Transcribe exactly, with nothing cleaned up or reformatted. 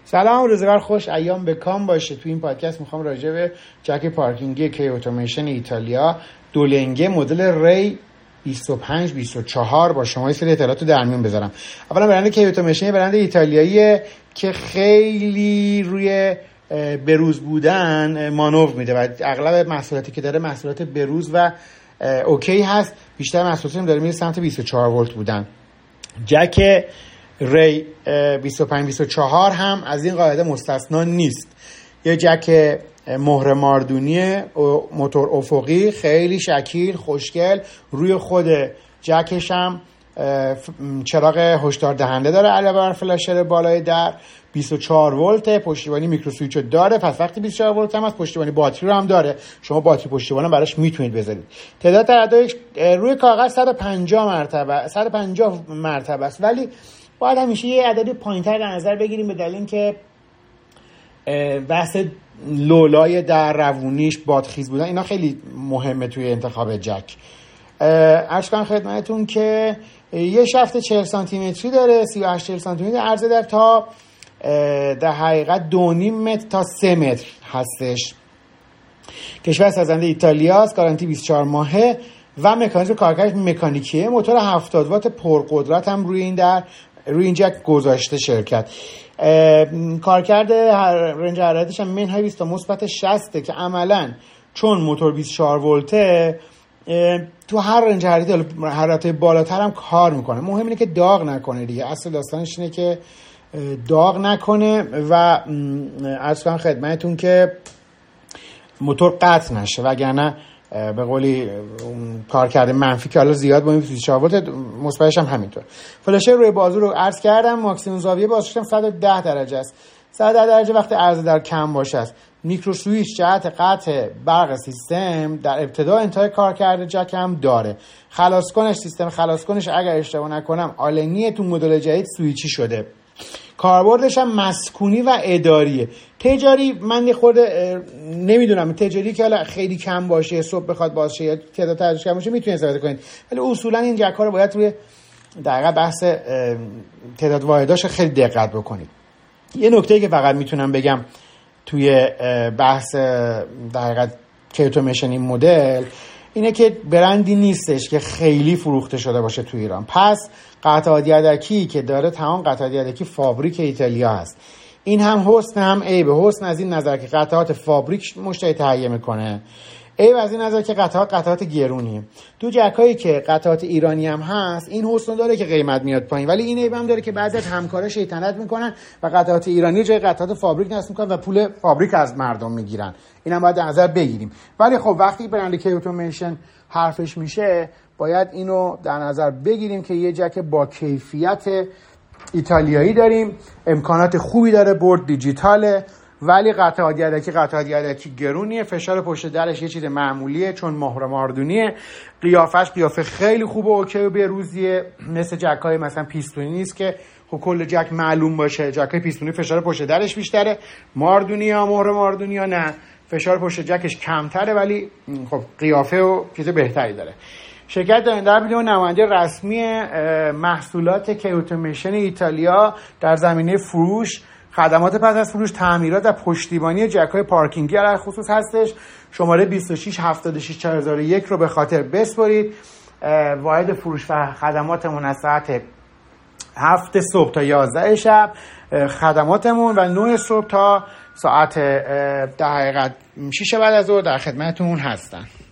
سلام، روزگار خوش، ایام به کام باشه. تو این پادکست میخوام راجع به جک پارکینگی کی اتوماسیون ایتالیا دولنگه مدل ری بیست و پنج بیست و چهار با شما یه سری اطلاعاتو در میون بذارم. اولا برند کی اتوماسیون برند ایتالیاییه که خیلی روی بروز بودن مانور میده و اغلب محصولاتی که داره محصولات بروز و اوکی هست. بیشتر محصولاتی هم داره میره سمت بیست و چهار ولت بودن. جک ری بیست و پنج بیست و چهار هم از این قاعده مستثنا نیست. یه جک مهر ماردونی موتور افقی خیلی شکیل خوشگل، روی خود جکش هم چراغ هشدار دهنده داره علاوه بر فلاشر بالای در. بیست و چهار ولت، پشتیبانی میکرو سوئیچ رو داره، پس وقتی بیست و چهار ولت هم از پشتیبانی باتری رو هم داره. شما باتری پشتیبانی هم براش میتونید بذارید. تعداد تعدادش روی کاغذ صد و پنجاه مرتبه صد و پنجاه مرتبه است، ولی باید همیشه یه عددی پایین‌تر در نظر بگیریم به دلیل اینکه بحث لولای در روونیش بادخیز بودن اینا خیلی مهمه توی انتخاب جک. عرض کنم خدمتتون که یه شفت چهل سانتی متری داره، سی و هشت چهل سانتی متر عرض در تا در حقیقت دو و نیم متر تا سه متر هستش. کشور سازنده ایتالیاست، گارانتی بیست و چهار ماهه و مکانیزم کارکردش مکانیکیه. موتور هفتاد وات پرقدرت هم روی این در روی این جک گذاشته شرکت. کارکرد رنج حرارتش هم منهای بیست تا مثبت شصت که عملاً چون موتور بیست و چهار ولته تو هر رنج حرارت بالاتر هم کار میکنه. مهم اینه که داغ نکنه دیگه. اصل داستانش اینه که داغ نکنه و عرض کنم خدمتتون که موتور قطع نشه، وگرنه به قولی کار کرده منفی که حالا زیاد با این بیست و چهار ولت مثبتش هم همینطور. فلاشر روی بازو رو عرض کردم. ماکسیمم زاویه بازش هم صد و ده درجه است. صد و ده درجه وقتی عرض در کم باشه است. میکرو سوئیچ جهت قطع برق سیستم در ابتدا انتهای کار کرده جک هم داره. خلاص کنش سیستم خلاص کنش اگر اشتباه نکنم آلنیه، تو مدل جدید سوئیچی شده. کاربردش هم مسکونی و اداریه. تجاری من یه خورده نمیدونم، تجاری که حالا خیلی کم باشه صبح بخواد باشه یا تعداد تعدادش کم باشه میتونید استفاده کنید، ولی اصولا این جک ها رو باید روی دقیقاً بحث تعداد واحداش خیلی دقت بکنید. یه نکته که فقط میتونم بگم توی بحث دقیقاً کی اتوماسیون این مدل اینه که برندی نیستش که خیلی فروخته شده باشه تو ایران. پس قطعات یدکی که داره تمام قطعات یدکی فابریک ایتالیا هست. این هم حسن هم عیب. حسن از این نظر که قطعات فابریک مشتری تهیه میکنه، عیب از این نظر که قطعات قطعات گرونیه. تو جکایی که قطعات ایرانی هم هست این حسن داره که قیمت میاد پایین، ولی این عیب هم داره که بعضی از همکارا شیطنت میکنن و قطعات ایرانی جای قطعات فابریک نصب میکنن و پول فابریک از مردم میگیرن. اینم باید در نظر بگیریم. ولی خب وقتی برند کی اتوماسیون حرفش میشه باید اینو در نظر بگیریم که یه جک با کیفیت ایتالیایی داریم، امکانات خوبی داره، برد دیجیتاله، ولی قطعات یدکی قطعات یدکی گرونیه. فشار پشت درش یه چیز معمولیه چون مهر ماردونیه. قیافش قیافه خیلی خوبه، اوکی و بروزیه، مثل جکای مثلا پیستونی نیست که خب کل جک معلوم باشه. جکای پیستونی فشار پشت درش بیشتره، ماردونی یا مهر ماردونی یا نه فشار پشت جکش کمتره ولی خب قیافه و چیز بهتری داره. شرکت در بیلیون نماینده رسمی محصولات کی اتوماسیون ایتالیا در زمینه فروش، خدمات پس از فروش، تعمیرات و پشتیبانی جک‌های پارکینگی علی خصوص هستش. شماره بیست و شش هفتاد و شش چهار هزار و یک رو به خاطر بسپرید. واحد فروش و خدماتمون از ساعت هفت صبح تا یازده شب خدماتمون و نه صبح تا ساعت در حقیقت شش بعد از ظهر در خدمتتون هستن.